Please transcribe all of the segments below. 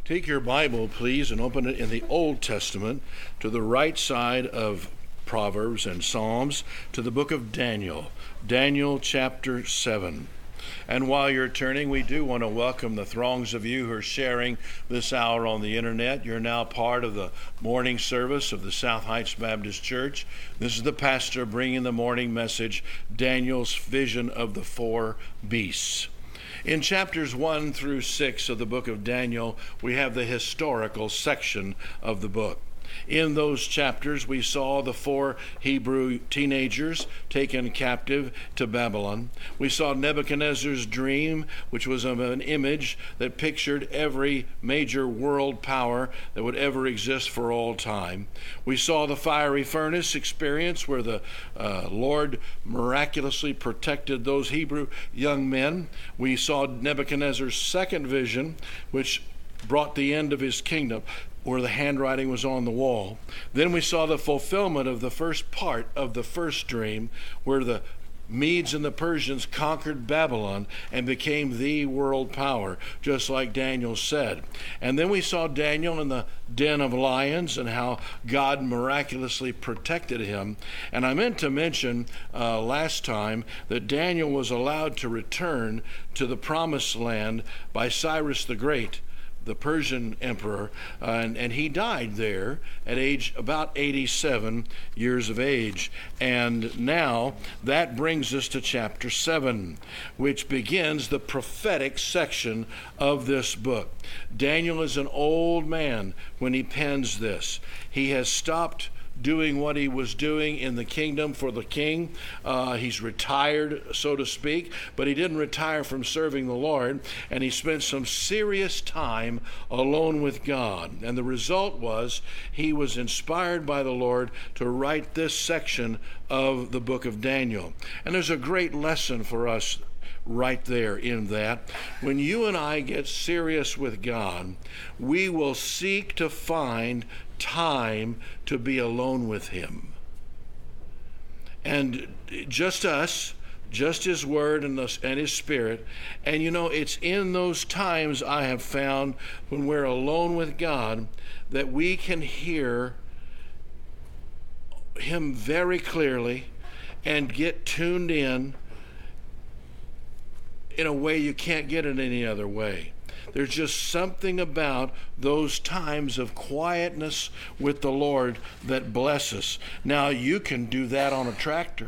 Take your Bible, please, and open it in the Old Testament to the right side of Proverbs and Psalms to the book of Daniel, Daniel chapter 7. And while you're turning, we do want to welcome the throngs of you who are sharing this hour on the internet. You're now part of the morning service of the South Heights Baptist Church. This is the pastor bringing the morning message, Daniel's vision of the four beasts. In chapters 1 through 6 of the book of Daniel, we have the historical section of the book. In those chapters, we saw the four Hebrew teenagers taken captive to Babylon. We saw Nebuchadnezzar's dream, which was of an image that pictured every major world power that would ever exist for all time. We saw the fiery furnace experience where the Lord miraculously protected those Hebrew young men. We saw Nebuchadnezzar's second vision, which brought the end of his kingdom, where the handwriting was on the wall. Then we saw the fulfillment of the first part of the first dream, where the Medes and the Persians conquered Babylon and became the world power, just like Daniel said. And then we saw Daniel in the den of lions and how God miraculously protected him. And I meant to mention last time that Daniel was allowed to return to the promised land by Cyrus the Great, the Persian emperor, and he died there at age about 87 years of age. And now that brings us to chapter 7, which begins the prophetic section of this book. Daniel is an old man when he pens this. He has stopped doing what he was doing in the kingdom for the king. He's retired, so to speak, but he didn't retire from serving the Lord, and he spent some serious time alone with God. And the result was he was inspired by the Lord to write this section of the book of Daniel. And there's a great lesson for us right there in that. When you and I get serious with God, we will seek to find time to be alone with him. And just us, just his word and his spirit. And you know, it's in those times I have found when we're alone with God that we can hear him very clearly and get tuned in a way you can't get it any other way. There's just something about those times of quietness with the Lord that bless us. Now, you can do that on a tractor.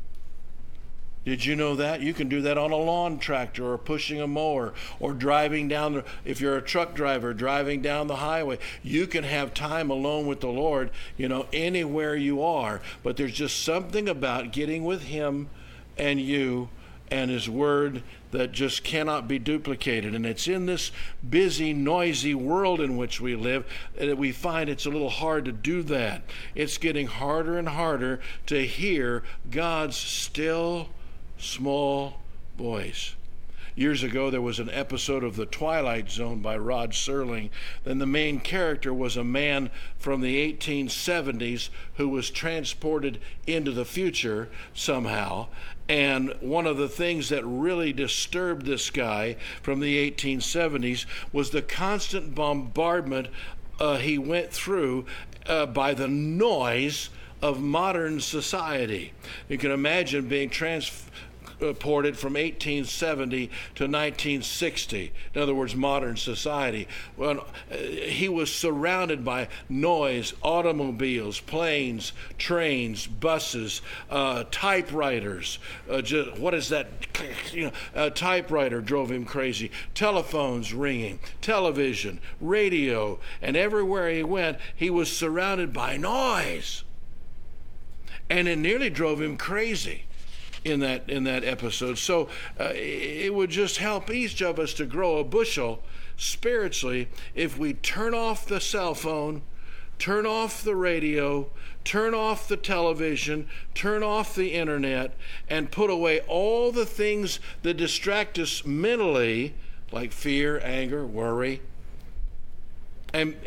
Did you know that? You can do that on a lawn tractor or pushing a mower or driving down if you're a truck driver, driving down the highway. You can have time alone with the Lord, anywhere you are. But there's just something about getting with him and you and his word that just cannot be duplicated. And it's in this busy, noisy world in which we live that we find it's a little hard to do that. It's getting harder and harder to hear God's still, small voice. Years ago, there was an episode of The Twilight Zone by Rod Serling. Then the main character was a man from the 1870s who was transported into the future somehow. And one of the things that really disturbed this guy from the 1870s was the constant bombardment he went through by the noise of modern society. You can imagine being transported from 1870 to 1960. In other words, modern society. Well, he was surrounded by noise, automobiles, planes, trains, buses, typewriters. What is that? A typewriter drove him crazy. Telephones ringing, television, radio, and everywhere he went, he was surrounded by noise. And it nearly drove him crazy in that episode. So it would just help each of us to grow a bushel spiritually if we turn off the cell phone, turn off the radio, turn off the television, turn off the internet, and put away all the things that distract us mentally, like fear, anger, worry, and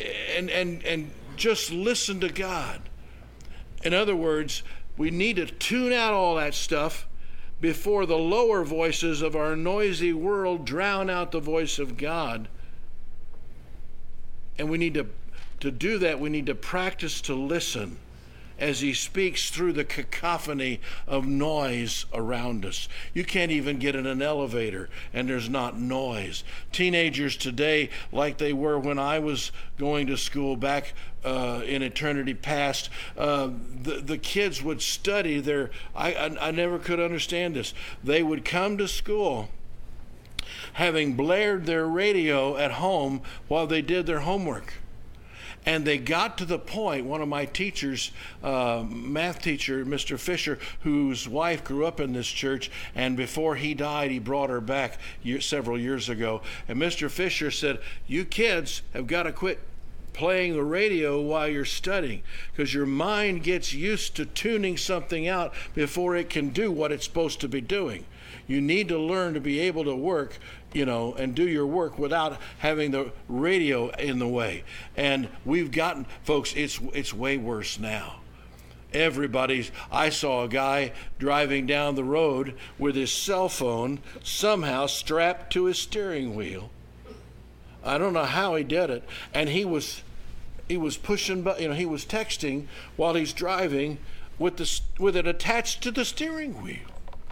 just listen to God. In other words, we need to tune out all that stuff before the lower voices of our noisy world drown out the voice of God. And we need to do that, we need to practice to listen as he speaks through the cacophony of noise around us. You can't even get in an elevator and there's not noise. Teenagers today, like they were when I was going to school back in eternity past, the kids would study I never could understand this. They would come to school having blared their radio at home while they did their homework. And they got to the point, one of my teachers, math teacher, Mr. Fisher, whose wife grew up in this church, and before he died, he brought her back several years ago. And Mr. Fisher said, you kids have got to quit playing the radio while you're studying, because your mind gets used to tuning something out before it can do what it's supposed to be doing. You need to learn to be able to work, and do your work without having the radio in the way. And we've gotten, folks, it's way worse now. I saw a guy driving down the road with his cell phone somehow strapped to his steering wheel. I don't know how he did it. And he was pushing, he was texting while he's driving with it attached to the steering wheel.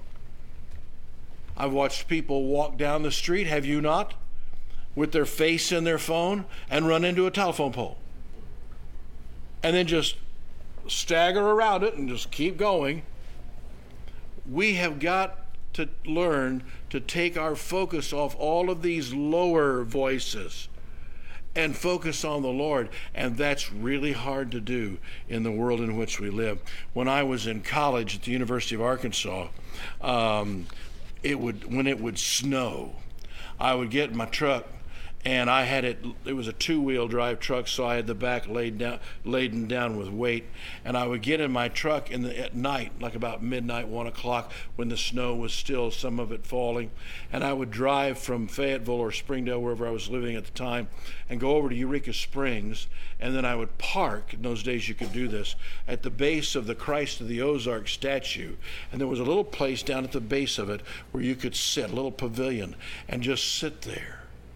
I've watched people walk down the street, have you not, with their face in their phone and run into a telephone pole. And then just stagger around it and just keep going. We have got to learn to take our focus off all of these lower voices and focus on the Lord. And that's really hard to do in the world in which we live. When I was in college at the University of Arkansas, when it would snow, I would get in my truck, and it was a two-wheel drive truck, so I had the back laden down with weight, and I would get in my truck at night, like about midnight, 1 o'clock, when the snow was still, some of it falling, and I would drive from Fayetteville or Springdale, wherever I was living at the time, and go over to Eureka Springs, and then I would park, in those days you could do this, at the base of the Christ of the Ozarks statue, and there was a little place down at the base of it where you could sit, a little pavilion, and just sit there.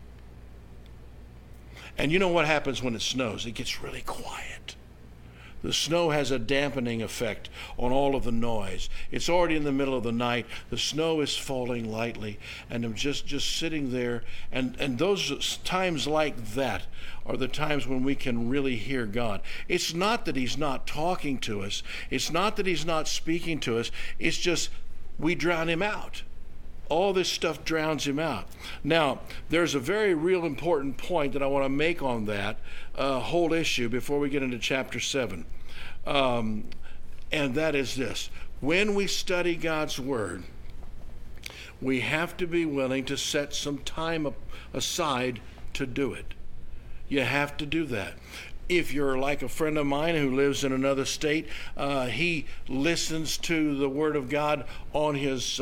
And you know what happens when it snows? It gets really quiet. The snow has a dampening effect on all of the noise. It's already in the middle of the night. The snow is falling lightly, and I'm just sitting there. And those times like that are the times when we can really hear God. It's not that he's not talking to us. It's not that he's not speaking to us. It's just we drown him out. All this stuff drowns him out. Now, there's a very real important point that I want to make on that whole issue before we get into chapter 7. And that is this. When we study God's Word, we have to be willing to set some time aside to do it. You have to do that. If you're like a friend of mine who lives in another state, he listens to the Word of God on his...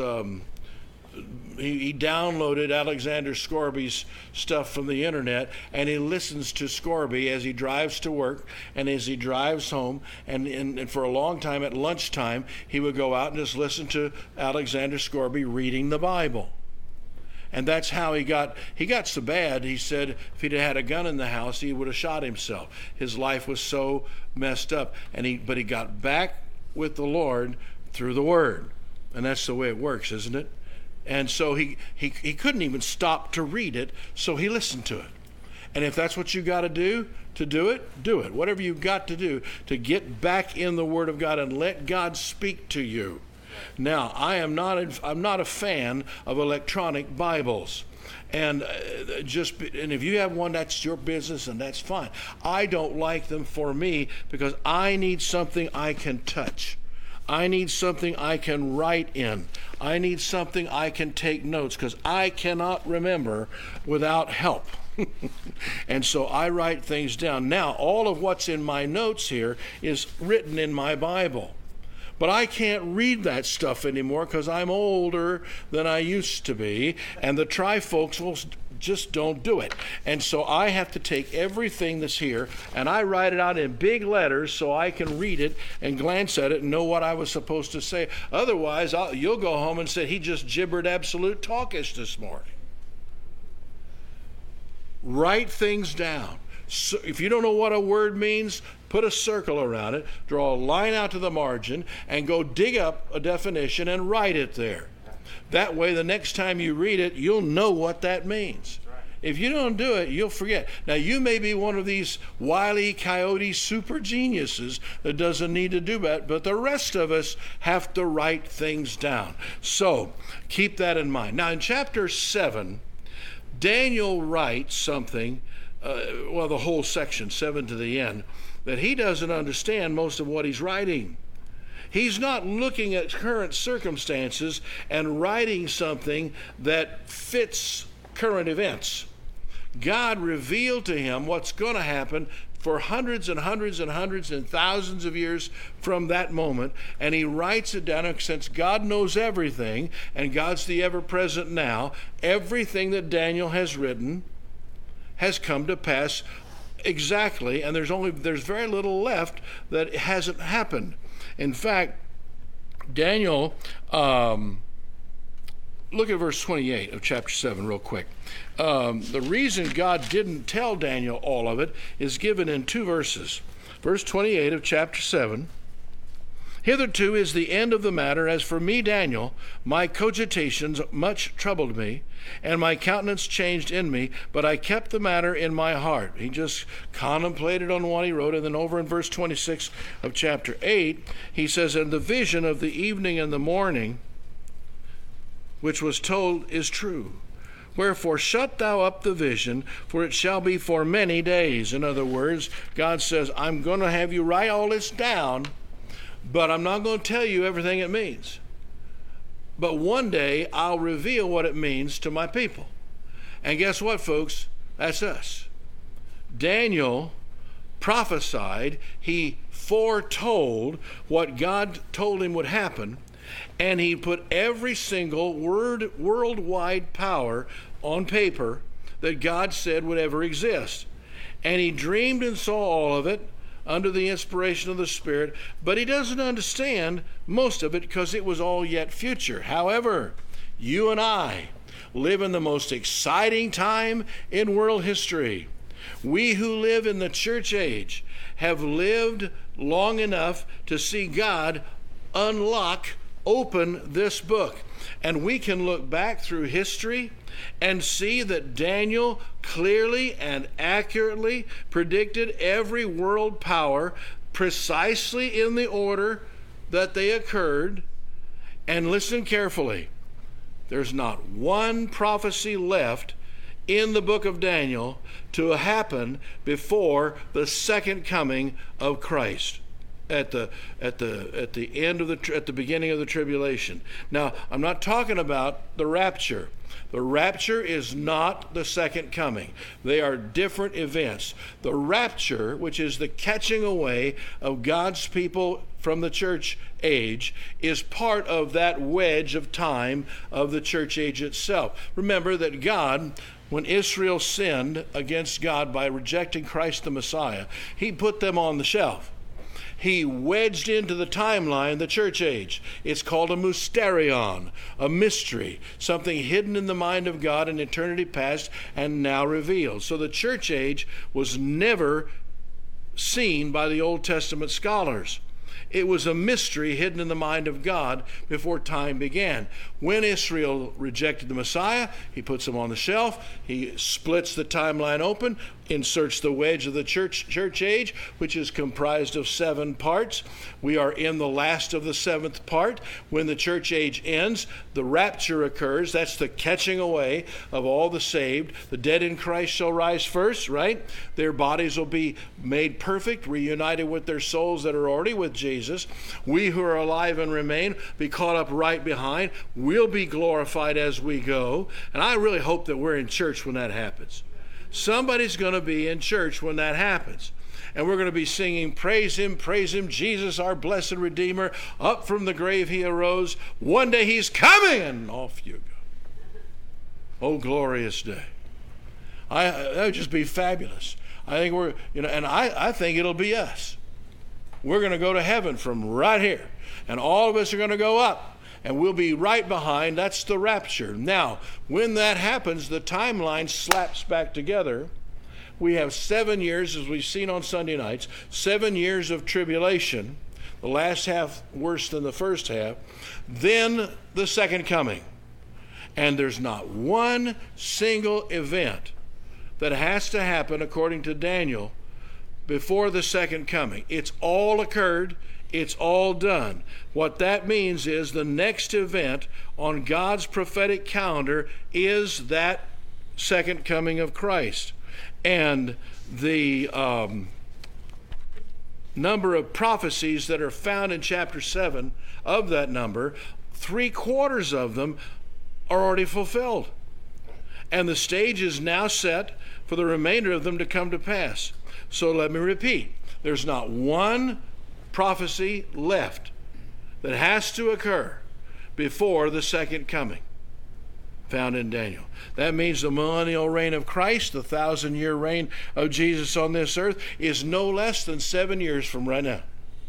He downloaded Alexander Scorby's stuff from the internet, and he listens to Scorby as he drives to work and as he drives home, and for a long time at lunchtime he would go out and just listen to Alexander Scorby reading the Bible. And that's how he got so bad, he said if he'd had a gun in the house he would have shot himself. His life was so messed up, but he got back with the Lord through the Word. And that's the way it works, isn't it? And so he couldn't even stop to read it, so he listened to it. And if that's what you got to do it, do it. Whatever you've got to do to get back in the Word of God and let God speak to you. Now, I'm not a fan of electronic Bibles. And if you have one, that's your business, and that's fine. I don't like them for me because I need something I can touch. I need something I can write in. I need something I can take notes, because I cannot remember without help. And so I write things down. Now, all of what's in my notes here is written in my Bible. But I can't read that stuff anymore because I'm older than I used to be, and the trifocals just don't do it. And so I have to take everything that's here and I write it out in big letters so I can read it and glance at it and know what I was supposed to say. Otherwise, you'll go home and say, he just gibbered absolute talkish this morning. Write things down. So if you don't know what a word means, put a circle around it, draw a line out to the margin, and go dig up a definition and write it there. That way, the next time you read it, you'll know what that means. If you don't do it, you'll forget. Now, you may be one of these Wile E. Coyote super geniuses that doesn't need to do that, but the rest of us have to write things down. So, keep that in mind. Now, in chapter 7, Daniel writes something, the whole section, 7 to the end, that he doesn't understand most of what he's writing. He's not looking at current circumstances and writing something that fits current events. God revealed to him what's going to happen for hundreds and hundreds and hundreds and thousands of years from that moment, and he writes it down. And since God knows everything, and God's the ever-present now, everything that Daniel has written has come to pass exactly, and there's very little left that hasn't happened. In fact, Daniel, look at verse 28 of chapter 7 real quick. The reason God didn't tell Daniel all of it is given in 2 verses. Verse 28 of chapter 7. Hitherto is the end of the matter. As for me, Daniel, my cogitations much troubled me, and my countenance changed in me, but I kept the matter in my heart. He just contemplated on what he wrote, and then over in verse 26 of chapter 8, he says, and the vision of the evening and the morning, which was told, is true. Wherefore shut thou up the vision, for it shall be for many days. In other words, God says, I'm going to have you write all this down, but I'm not going to tell you everything it means. But one day I'll reveal what it means to my people. And guess what, folks? That's us. Daniel prophesied, he foretold what God told him would happen, and he put every single worldwide power on paper that God said would ever exist. And he dreamed and saw all of it under the inspiration of the Spirit, but he doesn't understand most of it because it was all yet future. However, you and I live in the most exciting time in world history. We who live in the church age have lived long enough to see God open this book. And we can look back through history and see that Daniel clearly and accurately predicted every world power precisely in the order that they occurred. And listen carefully. There's not one prophecy left in the book of Daniel to happen before the second coming of Christ. At the beginning of the tribulation. Now, I'm not talking about the rapture. The rapture is not the second coming. They are different events. The rapture, which is the catching away of God's people from the church age, is part of that wedge of time of the church age itself. Remember that God, when Israel sinned against God by rejecting Christ the Messiah, he put them on the shelf. He wedged into the timeline the church age. It's called a mysterion, a mystery, something hidden in the mind of God in eternity past and now revealed. So the church age was never seen by the Old Testament scholars. It was a mystery hidden in the mind of God before time began. When Israel rejected the Messiah, he puts them on the shelf. He splits the timeline open, inserts the wedge of the church age, which is comprised of 7 parts. We are in the last of the 7th part. When the church age ends, the rapture occurs. That's the catching away of all the saved. The dead in Christ shall rise first, right? Their bodies will be made perfect, reunited with their souls that are already with Jesus. We who are alive and remain be caught up right behind. We'll be glorified as we go. And I really hope that we're in church when that happens. Somebody's going to be in church when that happens. And we're going to be singing, praise him, Jesus, our blessed Redeemer. Up from the grave he arose. One day he's coming, and off you go. Oh, glorious day. That would just be fabulous. I think I think it'll be us. We're going to go to heaven from right here. And all of us are going to go up. And we'll be right behind. That's the rapture. Now, when that happens, the timeline slaps back together we have 7 years, as we've seen on Sunday nights, 7 years of tribulation, the last half worse than the first half, then the second coming. And there's not one single event that has to happen, according to Daniel, before the second coming. It's all occurred. It's all done. What that means is the next event on God's prophetic calendar is that second coming of Christ. And the number of prophecies that are found in chapter 7, of that number, 3/4 of them are already fulfilled. And the stage is now set for the remainder of them to come to pass. So let me repeat. There's not one prophecy left that has to occur before the second coming found in Daniel. That means the millennial reign of Christ, the 1,000-year reign of Jesus on this earth, is no less than 7 years from right now.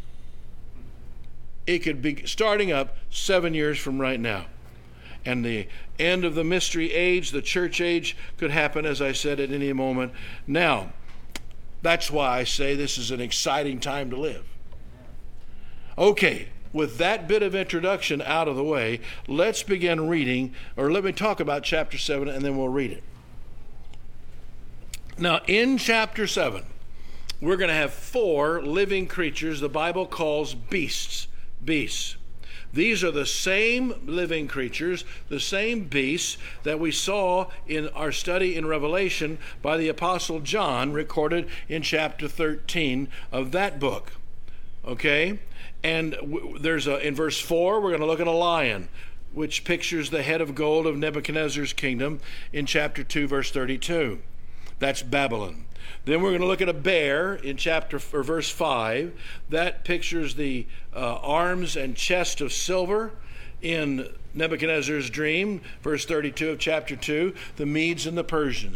It could be starting up 7 years from right now. And the end of the mystery age, the church age, could happen, as I said, at any moment. Now, that's why I say this is an exciting time to live. Okay, with that bit of introduction out of the way, let's begin reading, or let me talk about chapter 7, and then we'll read it. Now, in chapter 7, we're going to have 4 living creatures the Bible calls beasts. Beasts. These are the same living creatures, the same beasts that we saw in our study in Revelation by the Apostle John, recorded in chapter 13 of that book. Okay? And in verse 4, we're going to look at a lion, which pictures the head of gold of Nebuchadnezzar's kingdom in chapter 2, verse 32. That's Babylon. Then we're going to look at a bear in verse 5. That pictures the arms and chest of silver in Nebuchadnezzar's dream, verse 32 of chapter 2. The Medes and the Persians,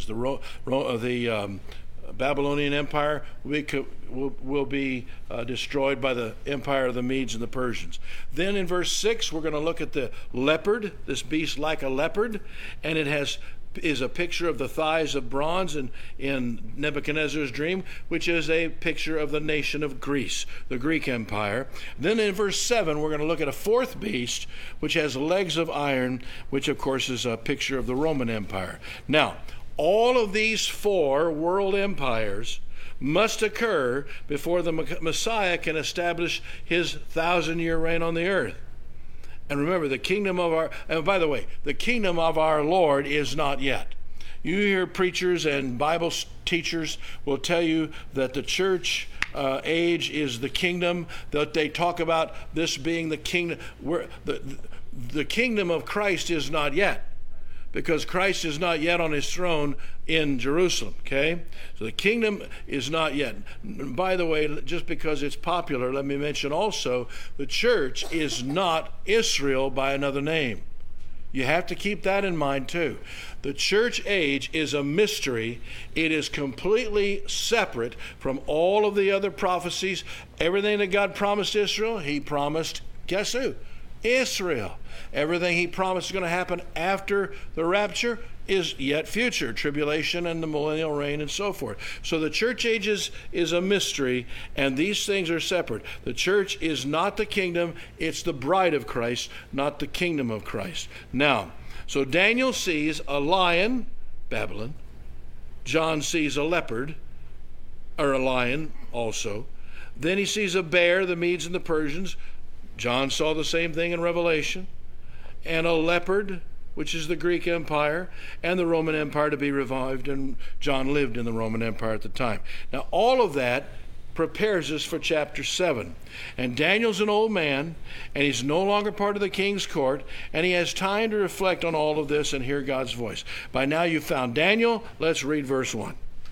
the Babylonian Empire will be destroyed by the empire of the Medes and the Persians. Then in verse 6, we're going to look at the leopard, this beast like a leopard, and it is a picture of the thighs of bronze in Nebuchadnezzar's dream, which is a picture of the nation of Greece, the Greek Empire. Then in verse 7, we're going to look at a 4th beast, which has legs of iron, which of course is a picture of the Roman Empire. Now, all of these 4 world empires must occur before the Messiah can establish his 1,000-year reign on the earth. And remember, the kingdom of our Lord is not yet. You hear preachers and Bible teachers will tell you that the church age is the kingdom, that they talk about this being the kingdom. The kingdom of Christ is not yet, because Christ is not yet on his throne in Jerusalem, okay? So the kingdom is not yet. By the way, just because it's popular, let me mention also, the church is not Israel by another name. You have to keep that in mind too. The church age is a mystery. It is completely separate from all of the other prophecies. Everything that God promised Israel, he promised, guess who? Israel. Everything he promised is going to happen after the rapture is yet future, tribulation and the millennial reign and so forth. So the church ages is a mystery, and these things are separate. The church is not the kingdom, it's the bride of Christ, not the kingdom of Christ. Now, so Daniel sees a lion, Babylon. John sees a leopard, or a lion also. Then he sees a bear, the Medes and the Persians. John saw the same thing in Revelation. And a leopard, which is the Greek Empire, and the Roman Empire to be revived, and John lived in the Roman Empire at the time. Now, all of that prepares us for chapter 7. And Daniel's an old man, and he's no longer part of the king's court, and he has time to reflect on all of this and hear God's voice. By now you've found Daniel. Let's read verse 1.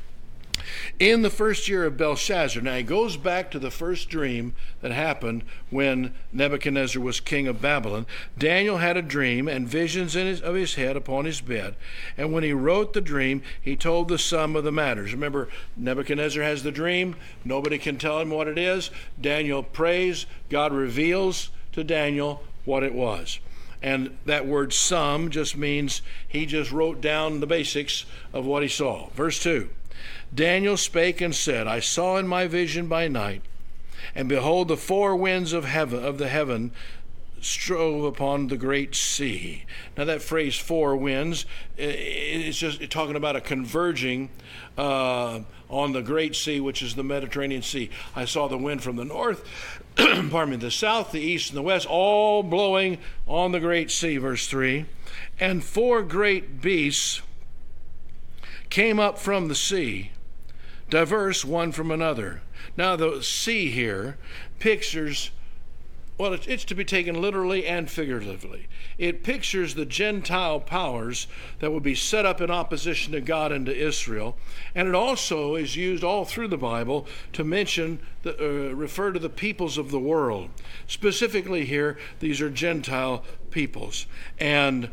In the first year of Belshazzar. Now he goes back to the first dream that happened when Nebuchadnezzar was king of Babylon. Daniel had a dream and visions of his head upon his bed. And when he wrote the dream, he told the sum of the matters. Remember, Nebuchadnezzar has the dream. Nobody can tell him what it is. Daniel prays. God reveals to Daniel what it was. And that word sum just means he just wrote down the basics of what he saw. Verse 2. Daniel spake and said, I saw in my vision by night, and behold, the four winds of the heaven strove upon the great sea. Now that phrase, four winds, is just talking about a converging on the great sea, which is the Mediterranean Sea. I saw the wind from the north, pardon me, the south, the east, and the west, all blowing on the great sea, verse 3. And four great beasts came up from the sea, diverse one from another. Now the sea here pictures, well, it's to be taken literally and figuratively. It pictures the Gentile powers that would be set up in opposition to God and to Israel. And it also is used all through the Bible to refer to the peoples of the world. Specifically here, these are Gentile peoples. And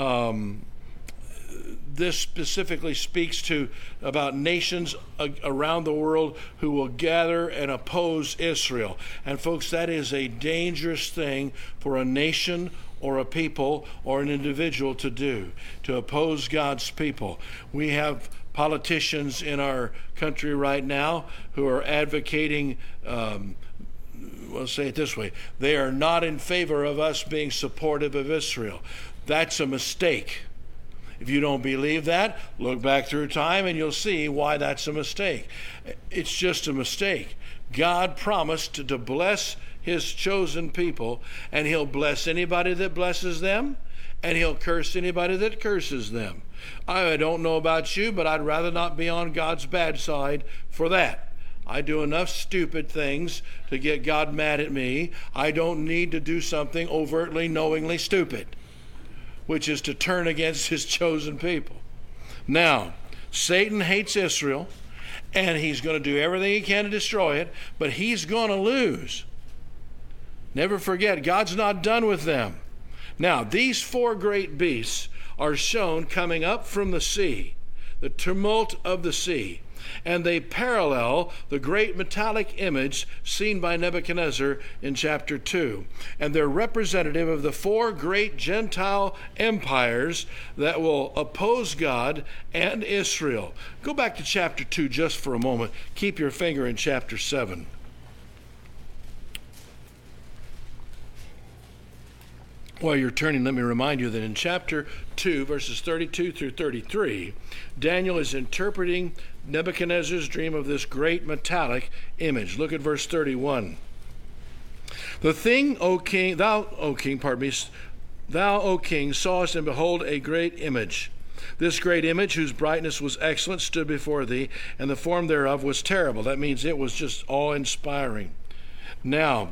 this specifically speaks to about nations around the world who will gather and oppose Israel. And folks, that is a dangerous thing for a nation or a people or an individual to do, to oppose God's people. We have politicians in our country right now who are advocating, we'll say it this way, they are not in favor of us being supportive of Israel. That's a mistake. If you don't believe that, look back through time and you'll see why that's a mistake. It's just a mistake. God promised to bless his chosen people, and he'll bless anybody that blesses them, and he'll curse anybody that curses them. I don't know about you, but I'd rather not be on God's bad side for that. I do enough stupid things to get God mad at me. I don't need to do something overtly, knowingly stupid, which is to turn against his chosen people. Now, Satan hates Israel, and he's going to do everything he can to destroy it, but he's going to lose. Never forget, God's not done with them. Now, these four great beasts are shown coming up from the sea, the tumult of the sea, and they parallel the great metallic image seen by Nebuchadnezzar in chapter 2. And they're representative of the four great Gentile empires that will oppose God and Israel. Go back to chapter 2 just for a moment. Keep your finger in chapter 7. While you're turning, let me remind you that in chapter 2, verses 32 through 33, Daniel is interpreting Nebuchadnezzar's dream of this great metallic image. Look at verse 31. The thing, O king, thou, O king, sawest, and behold, a great image. This great image, whose brightness was excellent, stood before thee, and the form thereof was terrible. That means it was just awe-inspiring. Now,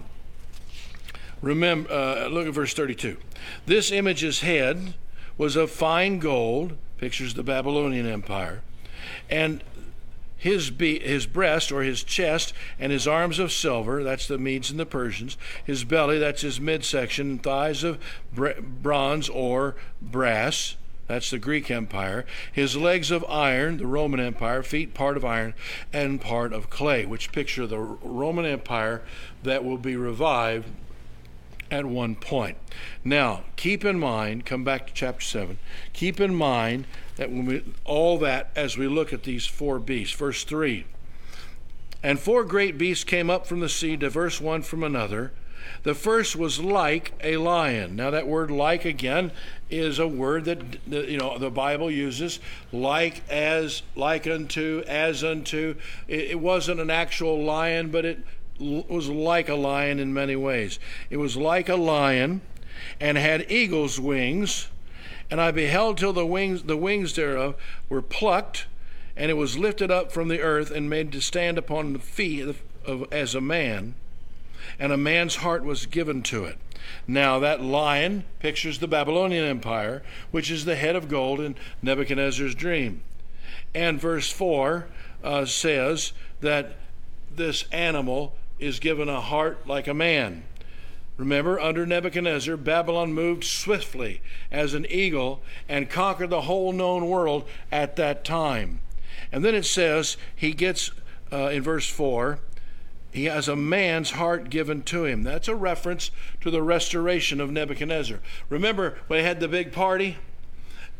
remember, look at verse 32. This image's head was of fine gold, pictures the Babylonian Empire, and his breast, or his chest, and his arms of silver, that's the Medes and the Persians, his belly, that's his midsection, and thighs of bronze or brass, that's the Greek Empire, his legs of iron, the Roman Empire, feet part of iron and part of clay, which picture the Roman Empire that will be revived at one point. Now, keep in mind, come back to chapter 7, keep in mind that all that as we look at these four beasts. Verse 3, and four great beasts came up from the sea, diverse one from another. The first was like a lion. Now that word like, again, is a word that the Bible uses, like, as, like unto, as unto. It wasn't an actual lion, but it was like a lion in many ways. It was like a lion, and had eagle's wings, and I beheld till the wings thereof were plucked, and it was lifted up from the earth and made to stand upon the feet as a man, and a man's heart was given to it. Now that lion pictures the Babylonian Empire, which is the head of gold in Nebuchadnezzar's dream. And verse 4 says that this animal is given a heart like a man. Remember, under Nebuchadnezzar, Babylon moved swiftly as an eagle and conquered the whole known world at that time. And then it says he gets, in verse 4, he has a man's heart given to him. That's a reference to the restoration of Nebuchadnezzar. Remember, when they had the big party?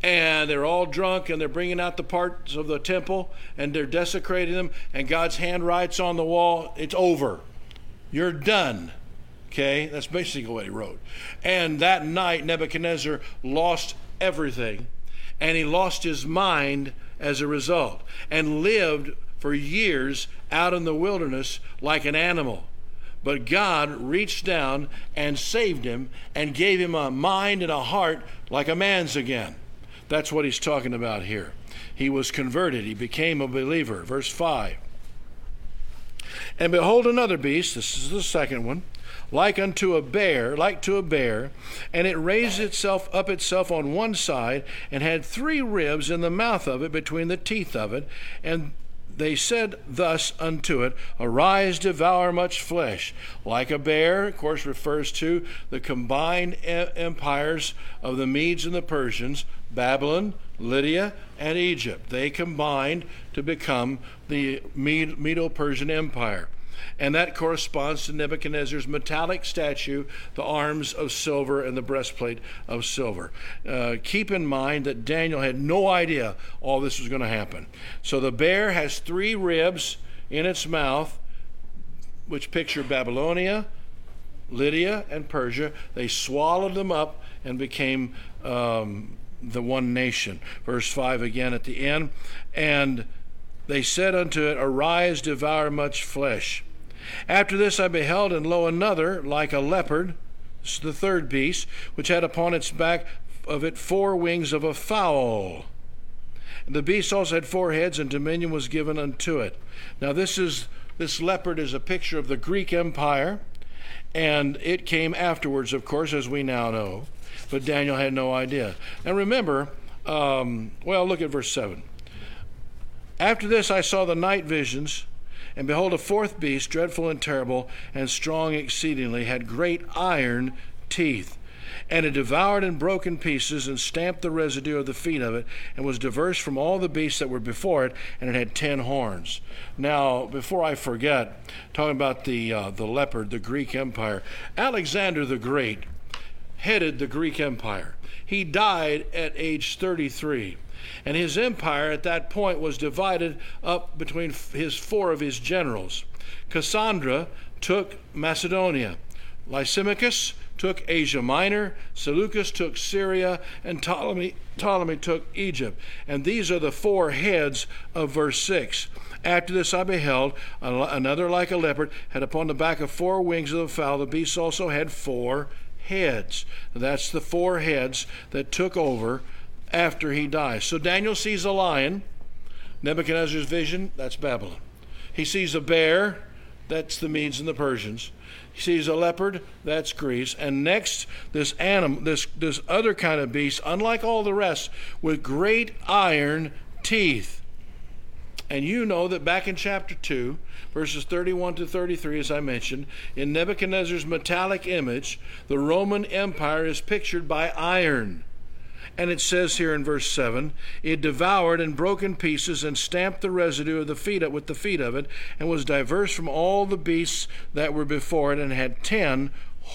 and they're all drunk, and they're bringing out the parts of the temple, and they're desecrating them, and God's hand writes on the wall, it's over. You're done. Okay, that's basically what he wrote. And that night, Nebuchadnezzar lost everything, and he lost his mind as a result, and lived for years out in the wilderness like an animal. But God reached down and saved him and gave him a mind and a heart like a man's again. That's what he's talking about here. He was converted. He became a believer. Verse 5. And behold, another beast, this is the second one, like to a bear, and it raised itself on one side, and had 3 ribs in the mouth of it, between the teeth of it. And they said thus unto it, Arise, devour much flesh. Like a bear, of course, refers to the combined empires of the Medes and the Persians, Babylon, Lydia, and Egypt. They combined to become the Medo-Persian Empire. And that corresponds to Nebuchadnezzar's metallic statue, the arms of silver and the breastplate of silver. Keep in mind that Daniel had no idea all this was going to happen. So the bear has 3 ribs in its mouth, which picture Babylonia, Lydia, and Persia. They swallowed them up and became the one nation. Verse 5 again at the end. And they said unto it, Arise, devour much flesh. After this I beheld, and lo, another, like a leopard, this is the third beast, which had upon its back of it 4 wings of a fowl. And the beast also had 4 heads, and dominion was given unto it. Now this leopard is a picture of the Greek Empire, and it came afterwards, of course, as we now know. But Daniel had no idea. Now remember, look at verse 7. After this I saw the night visions, and behold, a 4th beast, dreadful and terrible, and strong exceedingly, had great iron teeth. And it devoured and broke in pieces, and stamped the residue of the feet of it, and was diverse from all the beasts that were before it, and it had 10 horns. Now, before I forget, talking about the leopard, the Greek Empire, Alexander the Great headed the Greek Empire. He died at age 33. And his empire at that point was divided up between 4 of his generals. Cassandra took Macedonia. Lysimachus took Asia Minor. Seleucus took Syria. And Ptolemy took Egypt. And these are the 4 heads of verse 6. After this I beheld, another like a leopard, had upon the back of 4 wings of the fowl. The beast also had 4 heads. That's the 4 heads that took over after he dies. So Daniel sees a lion, Nebuchadnezzar's vision, that's Babylon. He sees a bear, that's the Medes and the Persians. He sees a leopard, that's Greece. And next, this animal, this other kind of beast, unlike all the rest, with great iron teeth. And you know that back in chapter 2, verses 31 to 33, as I mentioned, in Nebuchadnezzar's metallic image, the Roman Empire is pictured by iron. And it says here in verse 7, it devoured and broke in pieces and stamped the residue of the feet with the feet of it, and was diverse from all the beasts that were before it, and had 10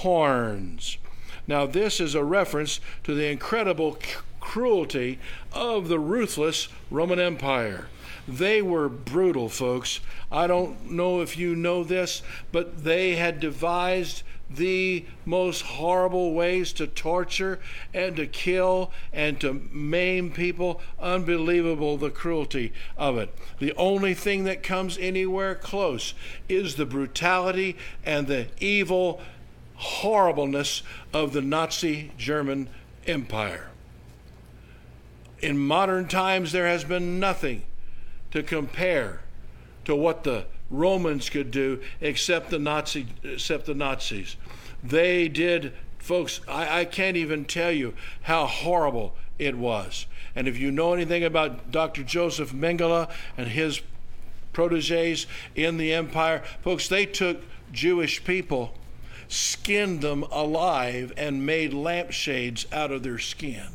horns. Now this is a reference to the incredible cruelty of the ruthless Roman Empire. They were brutal, folks. I don't know if you know this, but they had devised the most horrible ways to torture and to kill and to maim people. Unbelievable, the cruelty of it. The only thing that comes anywhere close is the brutality and the evil horribleness of the Nazi German Empire. In modern times, there has been nothing to compare to what the Romans could do except the Nazis. They did, folks, I can't even tell you how horrible it was. And if you know anything about Dr. Joseph Mengele and his proteges in the empire, folks, they took Jewish people, skinned them alive, and made lampshades out of their skin.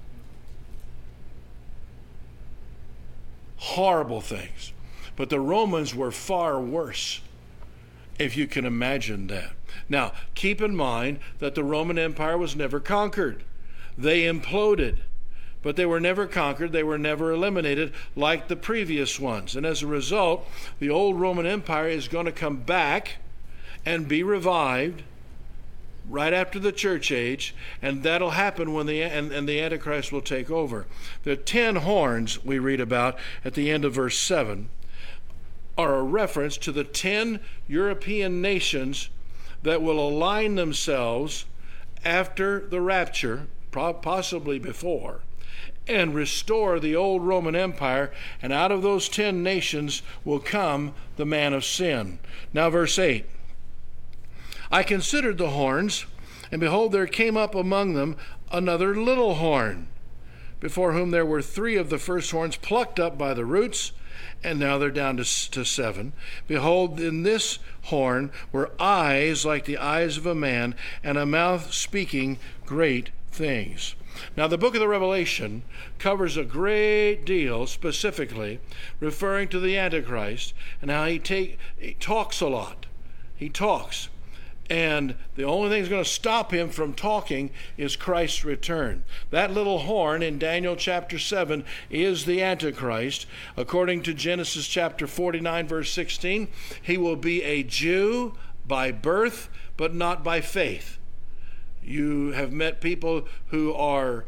Horrible things. But the Romans were far worse, if you can imagine that. Now, keep in mind that the Roman Empire was never conquered. They imploded but they were never conquered. They were never eliminated like the previous ones. And as a result, the old Roman Empire is going to come back and be revived right after the church age, and that'll happen when the Antichrist will take over. The 10 horns we read about at the end of verse 7 are a reference to the 10 European nations that will align themselves after the rapture, possibly before, and restore the old Roman Empire, and out of those 10 nations will come the man of sin. Now verse 8. I considered the horns, and behold, there came up among them another little horn, before whom there were 3 of the first horns plucked up by the roots, and now they're down to 7. Behold, in this horn were eyes like the eyes of a man, and a mouth speaking great things. Now, the book of the Revelation covers a great deal specifically referring to the Antichrist and how he talks a lot. He talks. And the only thing that's going to stop him from talking is Christ's return. That little horn in Daniel chapter 7 is the Antichrist. According to Genesis chapter 49, verse 16, he will be a Jew by birth, but not by faith. You have met people who are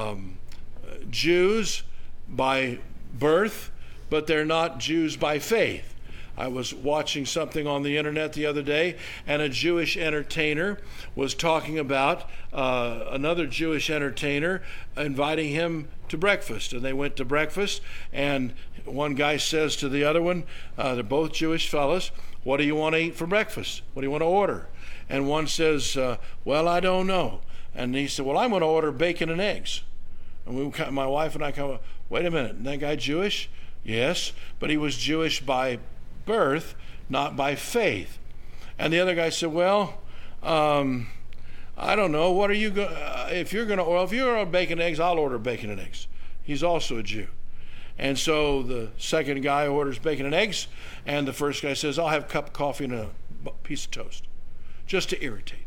Jews by birth, but they're not Jews by faith. I was watching something on the internet the other day, and a Jewish entertainer was talking about another Jewish entertainer inviting him to breakfast. And they went to breakfast, and one guy says to the other one, they're both Jewish fellas, what do you want to eat for breakfast? What do you want to order? And one says, well, I don't know. And he said, well, I'm going to order bacon and eggs. And my wife and I come, wait a minute, that guy Jewish? Yes, but he was Jewish by birth, not by faith. And the other guy said, well, I don't know, what are you if you're going to bacon and eggs, I'll order bacon and eggs. He's also a Jew. And so the second guy orders bacon and eggs, and the first guy says, I'll have a cup of coffee and a piece of toast, just to irritate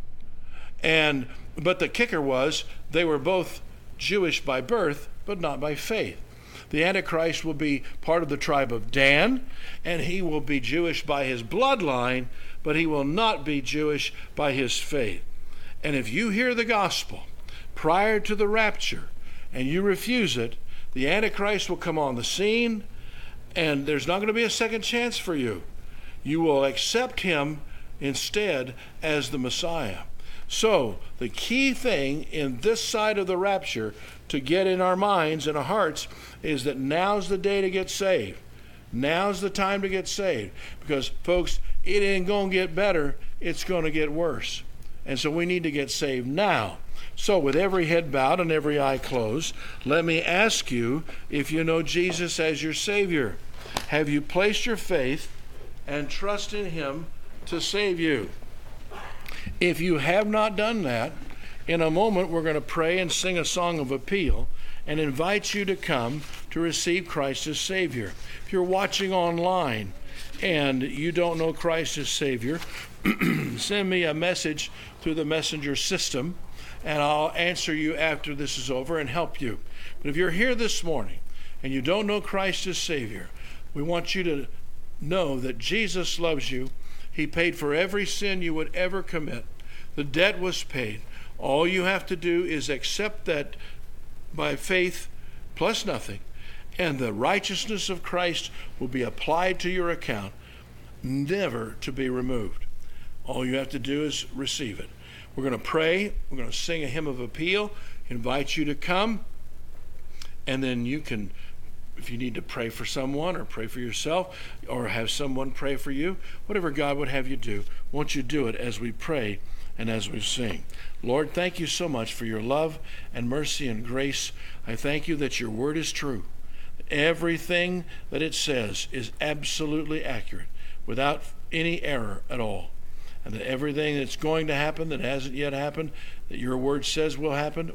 him. But the kicker was, they were both Jewish by birth, but not by faith. The Antichrist will be part of the tribe of Dan, and he will be Jewish by his bloodline, but he will not be Jewish by his faith. And if you hear the gospel prior to the rapture and you refuse it, the Antichrist will come on the scene, and there's not going to be a second chance for you. You will accept him instead as the Messiah. So the key thing in this side of the rapture to get in our minds and our hearts is that now's the day to get saved. Now's the time to get saved. Because, folks, it ain't going to get better. It's going to get worse. And so we need to get saved now. So with every head bowed and every eye closed, let me ask you if you know Jesus as your Savior. Have you placed your faith and trust in him to save you? If you have not done that, in a moment we're going to pray and sing a song of appeal and invite you to come to receive Christ as Savior. If you're watching online and you don't know Christ as Savior, send me a message through the messenger system, and I'll answer you after this is over and help you. But if you're here this morning and you don't know Christ as Savior, we want you to know that Jesus loves you. He paid for every sin you would ever commit. The debt was paid. All you have to do is accept that by faith plus nothing, and the righteousness of Christ will be applied to your account, never to be removed. All you have to do is receive it. We're going to pray. We're going to sing a hymn of appeal, invite you to come, and then you can, if you need to pray for someone or pray for yourself or have someone pray for you, whatever God would have you do, won't you do it as we pray and as we sing. Lord, thank you so much for your love and mercy and grace. I thank you that your word is true. Everything that it says is absolutely accurate, without any error at all. And that everything that's going to happen that hasn't yet happened, that your word says will happen.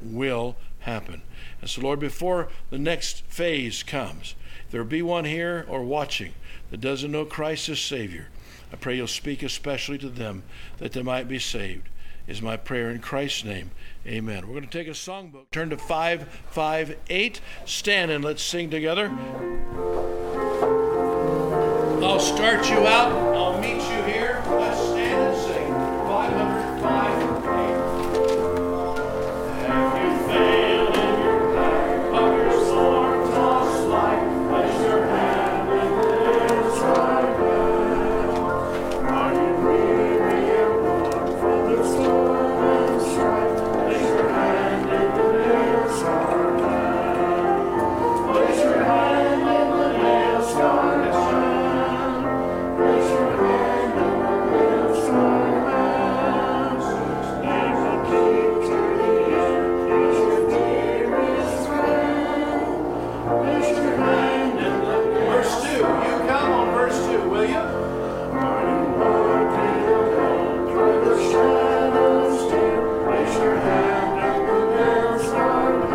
And so, Lord, before the next phase comes, if there be one here or watching that doesn't know Christ as Savior, I pray you'll speak especially to them that they might be saved. is my prayer in Christ's name. Amen. We're going to take a songbook. Turn to 558. Stand and let's sing together. I'll start you out. I'll meet you here. Let's stand and sing. 558. Have you failed in your path of your storm tossed life? Place your hand in the inside man. Are you weary and worn from the storm and strife? Place your hand in the nail-scarred man. Place your hand in the nail-scarred man. Place your hand in the nail-scarred man. He will keep to the end. He's your dearest friend. Place your hand in the verse 2. You come on verse 2, will you? Are you walking alone through the shadows dim? Place your hand in the nail-scarred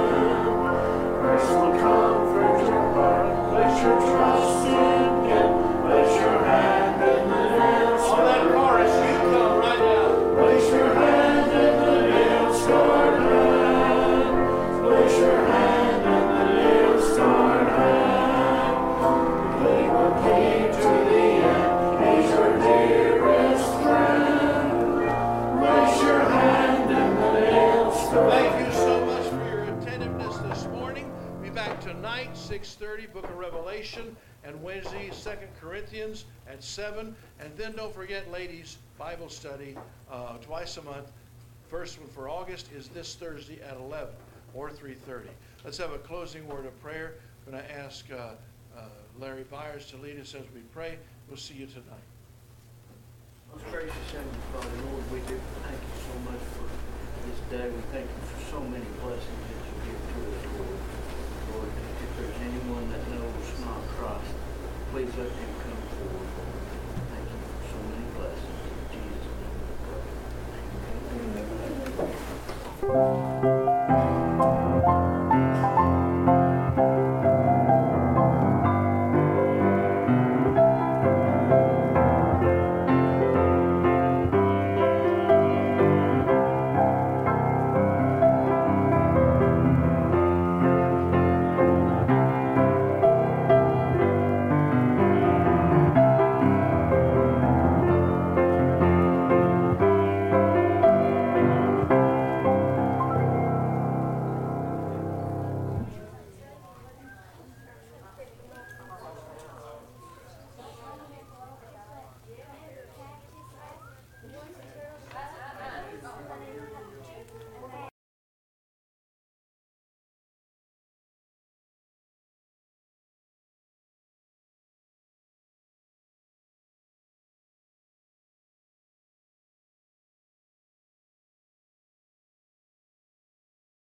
hand. Grace will comfort your heart. Place your trust in Him. Place your hand in the nail-scarred. On that chorus, you come right now. Place your hand in the nail-scarred hand. Place your hand in the nail-scarred hand. He will keep to the end. He's your dearest friend. Place your hand in the nail-scarred. Thank you so much for your attentiveness this morning. Be back tonight, 6:30, Book of Revelation, and Wednesday, 2 Corinthians at 7. And then don't forget, ladies, Bible study twice a month. First one for August is this Thursday at 11 or 3:30. Let's have a closing word of prayer. I'm going to ask Larry Byers to lead us as we pray. We'll see you tonight. Most gracious Heavenly Father, Lord, we do thank you so much for this day. We thank you for so many blessings that you give to us, Lord. Lord, if there's anyone that knows not Christ, please let him come forward, Lord. Thank you for so many blessings. In Jesus' name we pray. Amen.